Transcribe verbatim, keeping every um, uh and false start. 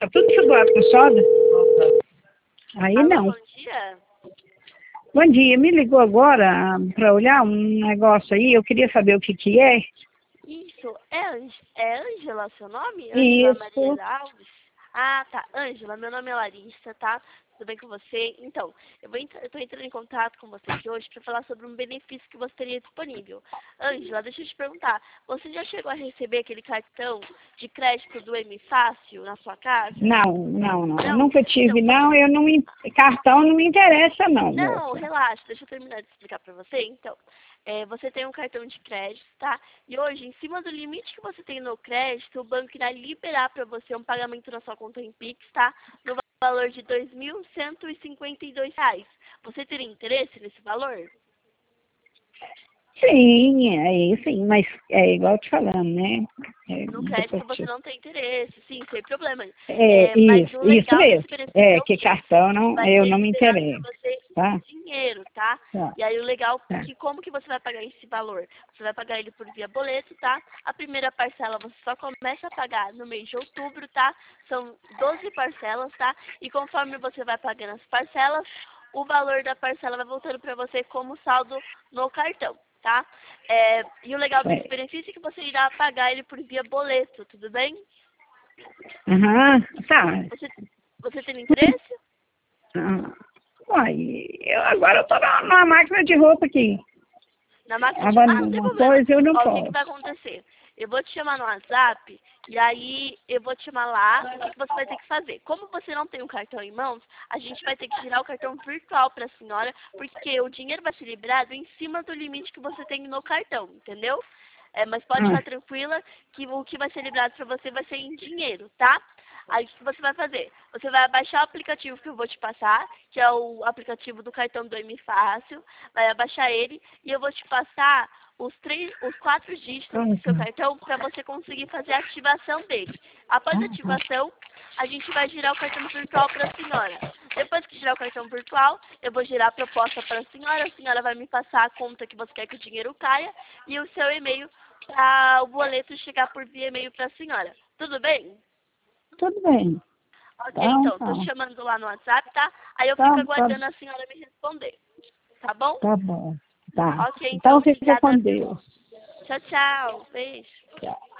Tá tudo ensaboado com soda? Aí Alô, não. bom dia. Bom dia, me ligou agora para olhar um negócio aí, eu queria saber o que que é. Isso, é, Ange, é Ângela seu nome? Ângela Isso. Maria Alves? Ah, tá. Ângela, meu nome é Larissa, tá? Tudo bem com você? Então, eu vou entrar, eu tô entrando em contato com você aqui hoje para falar sobre um benefício que você teria disponível. Ângela, deixa eu te perguntar, você já chegou a receber aquele cartão de crédito do M Fácil na sua casa? Não, não, não. Eu Não? nunca tive, Então, não. Eu não me... Cartão não me interessa, não, Não, moça. relaxa, deixa eu terminar de explicar pra você. Então, é, você tem um cartão de crédito, tá? E hoje, em cima do limite que você tem no crédito, o banco irá liberar para você um pagamento na sua conta em Pix, tá? No valor de dois mil cento e cinquenta e dois reais. Você teria interesse nesse valor? Sim, aí sim, mas é igual eu te falando, né? É, No crédito depois você te... não tem interesse, sim, sem problema. é É, mas isso, o isso legal mesmo. desse benefício É, é o que quê? cartão não, Vai eu ser não me liberado interesso, para você tá? em dinheiro, tá? Tá, E aí o legal é tá. que como que você vai pagar esse valor? Você vai pagar ele por via boleto, tá? A primeira parcela você só começa a pagar no mês de outubro, tá? São doze parcelas, tá? E conforme você vai pagando as parcelas, o valor da parcela vai voltando para você como saldo no cartão, tá? É, e o legal desse É. benefício é que você irá pagar ele por via boleto, tudo bem? Aham, tá. Você, você tem interesse? Ah, uai, eu agora eu tô na, na máquina de roupa aqui. Na máquina de... Agora, Ah, não tem uma problema. coisa eu não Ó, o que, que vai posso. acontecer? Eu vou te chamar no WhatsApp e aí eu vou te chamar lá e o que, que você vai ter que fazer? Como você não tem um cartão em mãos, a gente vai ter que girar o cartão virtual para a senhora, porque o dinheiro vai ser liberado em cima do limite que você tem no cartão, entendeu? É, mas pode Ah, ficar tranquila que o que vai ser liberado para você vai ser em dinheiro, tá? Aí o que você vai fazer? Você vai baixar o aplicativo que eu vou te passar, que é o aplicativo do cartão do M Fácil, vai abaixar ele e eu vou te passar os três, os quatro dígitos do seu pronto. cartão para você conseguir fazer a ativação dele. Após a Ah, tá. ativação, a gente vai girar o cartão virtual para a senhora. Depois que girar o cartão virtual, eu vou girar a proposta para a senhora, a senhora vai me passar a conta que você quer que o dinheiro caia e o seu e-mail para o boleto chegar por via e-mail para a senhora. Tudo bem? Tudo bem. Ok, Então, então, tô tá. te chamando lá no WhatsApp, tá? Aí eu fico Tá, tá, aguardando a senhora me responder. Tá bom? tá bom. Tá. Ok, então, Então fica com obrigada, viu? Deus. Tchau, tchau. Beijo. Tchau.